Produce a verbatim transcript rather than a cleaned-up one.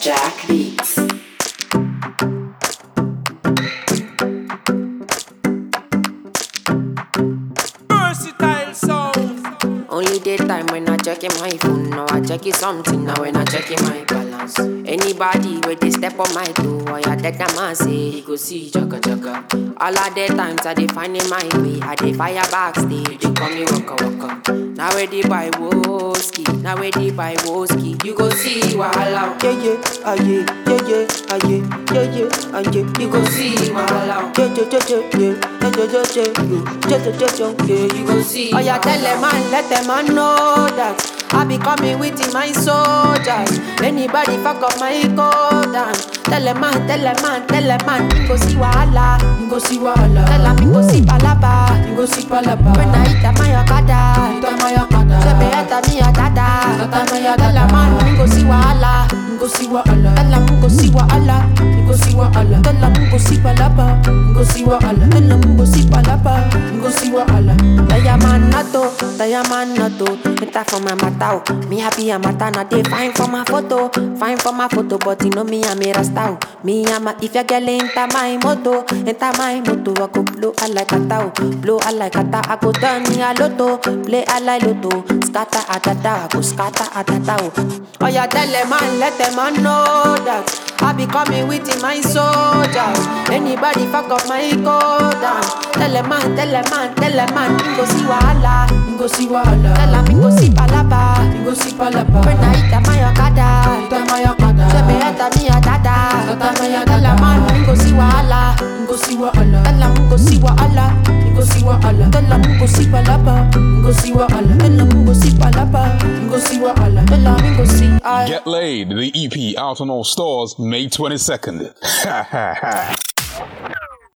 Jack Beats. Versatile sound. Only daytime when I check my phone. Now I check it something. Now when I check my balance. Anybody with they step on my toe, or ya dead a man say he go see chaka chaka. All of the times I dey find in my way. I dey fire backstage. They call me waka waka. Now where they buy whiskey. Now where they buy whiskey. You go see wahala. Yeah, yeah, ah, yeah, yeah, yeah, ah, yeah, yeah, yeah, ah, yeah. You go see wahala. Yeah, yeah, yeah, yeah, yeah, yeah, yeah, yeah, yeah, yeah, yeah, yeah, yeah. You go see. Oh, yeah, tell them man, let them man know that I be coming with my soldiers. Anybody fuck up my code down. Tell them man, tell them man, tell them man. You go see wahala, You go see wahala. tell them you go see palaba. You go see palaba. When I hit my okada, Hit my okada. say me enter me a dada. Enter me a Tell them dada. man, you go see wahala. You go see wahala. Tell them you go see wahala. You go see wahala. Tell them you go see palaba. You go see wahala. Tell them you go see palaba. You go see wahala. Diamond nato, diamond nato. Enter for my matao. Me happy a mata na dey fine for my photo, fine for my photo. But you know me I'm a rasta. Me I'm a if your girl enter my moto, enter my moto. I go blow a like a tao, blow a like a tao. I go turn me a lotto, play a like lotto. Scatter a da da, I go scatter a da da. Oh yeah, tell them man, let them man know that I be coming with my soldiers. Anybody fuck up my code down. Tell them man, tell them man, tell them man. You go see wahala. You go see wahala. Tell them you go see palaba. You go see palaba. When I hit my okada, Hit my okada. say me enter me a dada. Enter me a Tell dada. them man, you go see wahala. You go see wahala. Tell them you go see wahala. You go see wahala. Tell them you go see palaba. You go see wahala. Tell them you go see palaba. You go see wahala. Tell them you go see. I Get Laid, the E P out on all stores May twenty-second. Ha ha ha.